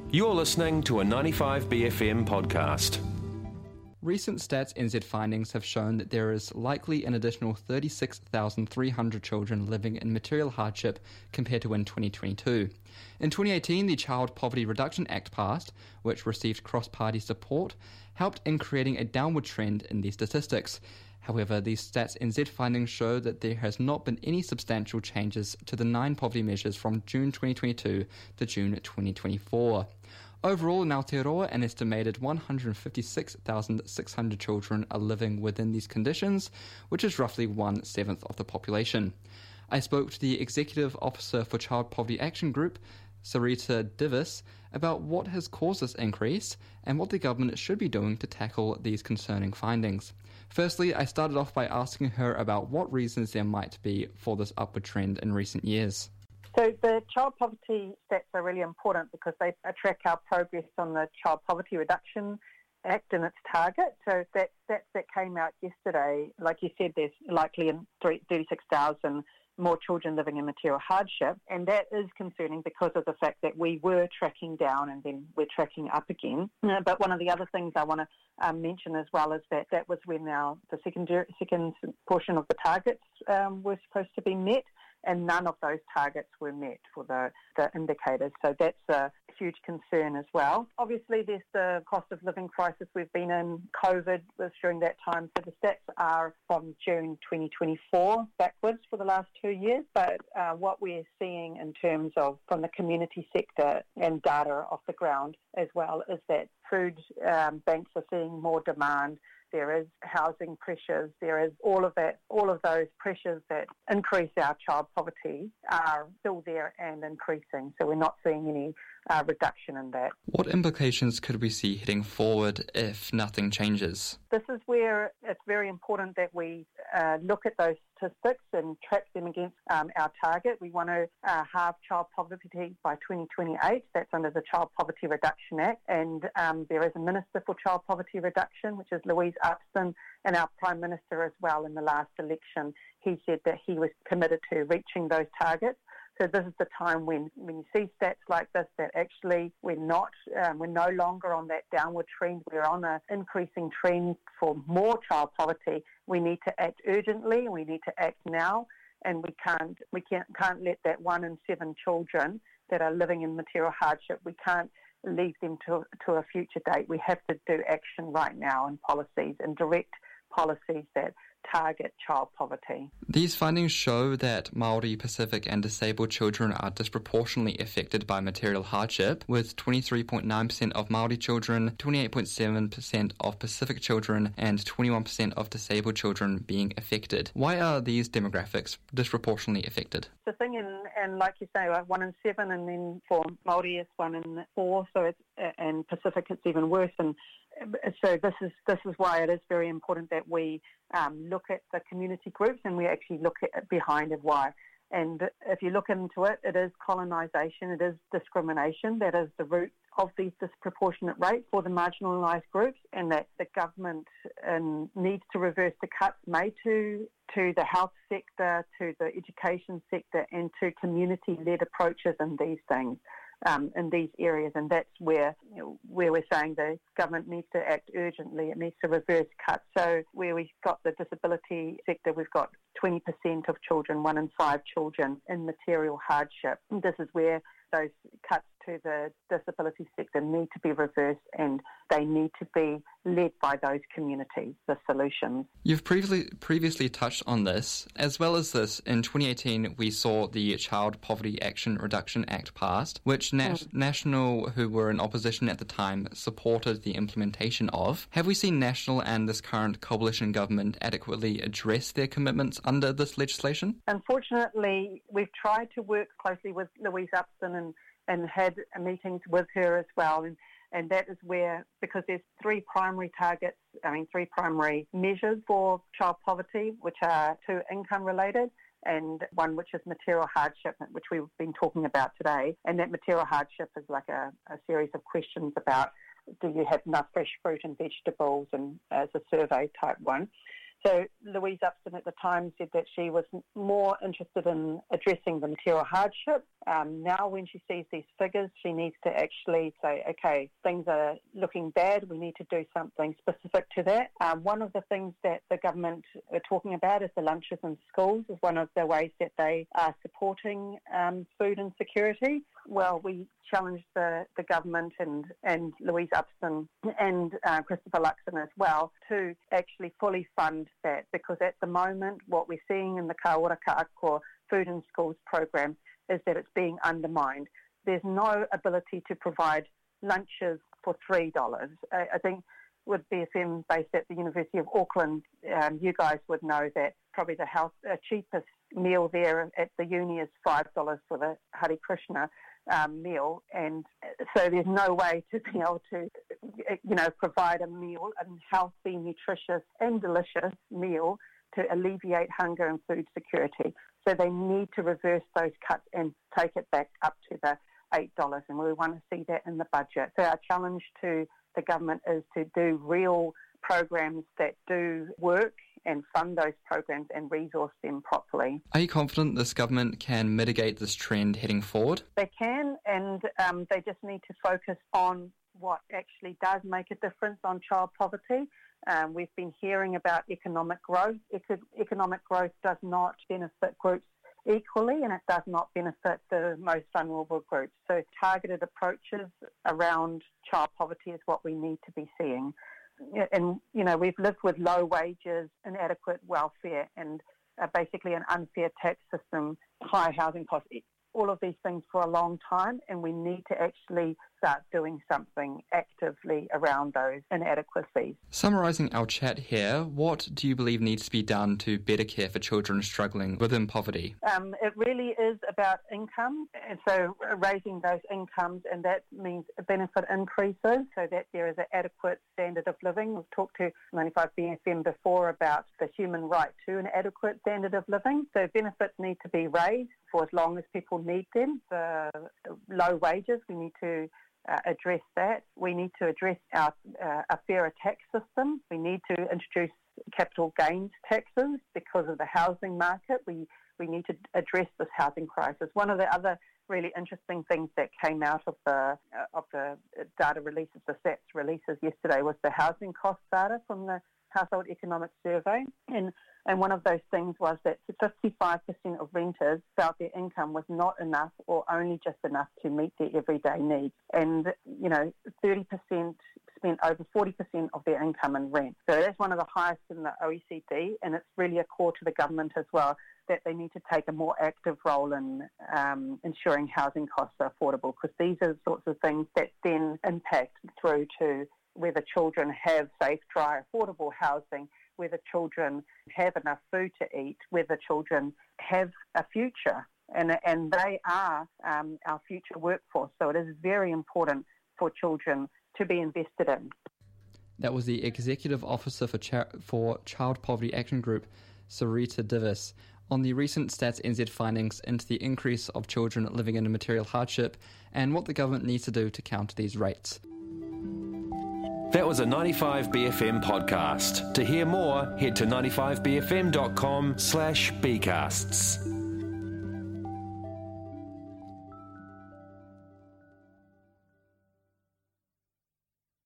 You're listening to a 95BFM podcast. Recent Stats NZ findings have shown that there is likely an additional 36,300 children living in material hardship compared to in 2022. In 2018, the Child Poverty Reduction Act passed, which received cross-party support, helped in creating a downward trend in these statistics. However, these Stats NZ findings show that there has not been any substantial changes to the 9 poverty measures from June 2022 to June 2024. Overall, in Aotearoa, an estimated 156,600 children are living within these conditions, which is roughly 1/7 of the population. I spoke to the Executive Officer for Child Poverty Action Group, Sarita Divis, about what has caused this increase and what the government should be doing to tackle these concerning findings. Firstly, I started off by asking her about what reasons there might be for this upward trend in recent years. So the child poverty stats are really important because they track our progress on the Child Poverty Reduction Act and its target. So that came out yesterday. Like you said, there's likely 36,000 more children living in material hardship, and that is concerning because of the fact that we were tracking down and then we're tracking up again. But one of the other things I want to mention as well is that was when the second portion of the targets were supposed to be met, and none of those targets were met for the indicators. So that's a huge concern as well. Obviously, there's the cost of living crisis we've been in. COVID was during that time. So the stats are from June 2024 backwards for the last 2 years. But what we're seeing in terms of from the community sector and data off the ground as well is that food banks are seeing more demand. There is housing pressures, there is all of those pressures that increase our child poverty are still there and increasing. So we're not seeing any reduction in that. What implications could we see heading forward if nothing changes? This is where it's very important that we look at those statistics and track them against our target. We want to halve child poverty by 2028. That's under the Child Poverty Reduction Act. And there is a Minister for Child Poverty Reduction, which is Louise Upston, and our Prime Minister as well in the last election. He said that he was committed to reaching those targets. So this is the time when you see stats like this that actually we're no longer on that downward trend. We're on an increasing trend for more child poverty. We need to act urgently. We need to act now, and we can't let that 1 in 7 children that are living in material hardship. We can't leave them to a future date. We have to do action right now in policies and direct policies that target child poverty. These findings show that Māori, Pacific and disabled children are disproportionately affected by material hardship, with 23.9% of Māori children, 28.7% of Pacific children and 21% of disabled children being affected. Why are these demographics disproportionately affected? The thing, and like you say, 1 in 7, and then for Māori it's 1 in 4, and Pacific it's even worse. And so this is why it is very important that we look at the community groups and we actually look at behind it why. And if you look into it, it is colonisation, it is discrimination that is the root of these disproportionate rates for the marginalised groups, and that the government needs to reverse the cuts made to the health sector, to the education sector and to community-led approaches in these things. In these areas, and that's where we're saying the government needs to act urgently. It needs to reverse cuts. So where we've got the disability sector, we've got 20% of children, 1 in 5 children in material hardship. And this is where those cuts to the disability sector need to be reversed, and they need to be led by those communities, the solutions. You've previously touched on this. As well as this, in 2018 we saw the Child Poverty Reduction Act passed, which National, who were in opposition at the time, supported the implementation of. Have we seen National and this current coalition government adequately address their commitments under this legislation? Unfortunately, we've tried to work closely with Louise Upston and had meetings with her as well. And that is where, because there's 3 primary measures for child poverty, which are 2 income related and 1 which is material hardship, which we've been talking about today. And that material hardship is like a series of questions about do you have enough fresh fruit and vegetables, and as a survey type one. So Louise Upston at the time said that she was more interested in addressing the material hardship. Now when she sees these figures, she needs to actually say, okay, things are looking bad, we need to do something specific to that. One of the things that the government are talking about is the lunches in schools is one of the ways that they are supporting food insecurity. Well, we challenged the government and Louise Upston and Christopher Luxon as well to actually fully fund that, because at the moment what we're seeing in the Ka Ora Ka Ako Food in Schools program is that it's being undermined. There's no ability to provide lunches for $3. I think with BFM based at the University of Auckland, you guys would know that probably the cheapest meal there at the uni is $5 for the Hare Krishna meal, and so there's no way to be able to, provide a meal, a healthy, nutritious and delicious meal to alleviate hunger and food security. So they need to reverse those cuts and take it back up to the $8, and we want to see that in the budget. So our challenge to the government is to do real programs that do work and fund those programs and resource them properly. Are you confident this government can mitigate this trend heading forward? They can, and they just need to focus on what actually does make a difference on child poverty. We've been hearing about economic growth. Economic growth does not benefit groups equally, and it does not benefit the most vulnerable groups. So targeted approaches around child poverty is what we need to be seeing. And, we've lived with low wages, inadequate welfare, and basically an unfair tax system, high housing costs, all of these things for a long time, and we need to actually start doing something actively around those inadequacies. Summarising our chat here, what do you believe needs to be done to better care for children struggling within poverty? It really is about income, and so raising those incomes, and that means benefit increases so that there is an adequate standard of living. We've talked to 95BFM before about the human right to an adequate standard of living. So benefits need to be raised for as long as people need them. The low wages, we need to address that. We need to address a fairer tax system. We need to introduce capital gains taxes because of the housing market. We need to address this housing crisis. One of the other really interesting things that came out of the data releases, the SATS releases yesterday, was the housing cost data from the Household Economic Survey. And one of those things was that 55% of renters felt their income was not enough or only just enough to meet their everyday needs. And, 30% spent over 40% of their income in rent. So that's one of the highest in the OECD, and it's really a call to the government as well that they need to take a more active role in ensuring housing costs are affordable, because these are the sorts of things that then impact through to whether children have safe, dry, affordable housing, whether children have enough food to eat, whether children have a future. And they are our future workforce. So it is very important for children to be invested in. That was the Executive Officer for Child Poverty Action Group, Sarita Divis, on the recent Stats NZ findings into the increase of children living in material hardship and what the government needs to do to counter these rates. That was a 95BFM podcast. To hear more, head to 95bfm.com/bcasts.